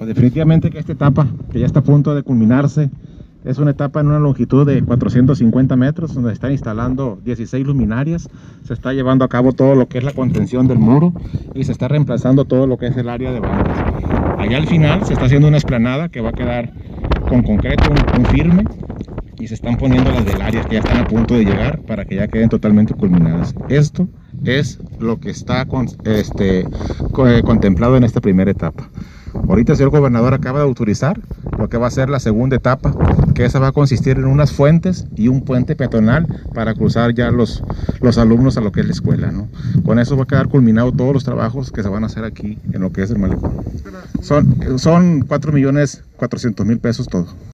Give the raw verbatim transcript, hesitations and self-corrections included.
definitivamente que esta etapa, que ya está a punto de culminarse, es una etapa en una longitud de cuatrocientos cincuenta metros, donde se están instalando dieciséis luminarias, se está llevando a cabo todo lo que es la contención del muro y se está reemplazando todo lo que es el área de bancas. Allá al final se está haciendo una explanada que va a quedar con concreto, un, un firme, y se están poniendo las velarias que ya están a punto de llegar para que ya queden totalmente culminadas. Esto es lo que está con, este, con, contemplado en esta primera etapa. Ahorita el señor gobernador acaba de autorizar lo que va a ser la segunda etapa, que esa va a consistir en unas fuentes y un puente peatonal para cruzar ya los, los alumnos a lo que es la escuela, ¿no? Con eso va a quedar culminado todos los trabajos que se van a hacer aquí en lo que es el malecón. Son, son cuatro millones cuatrocientos mil pesos todo.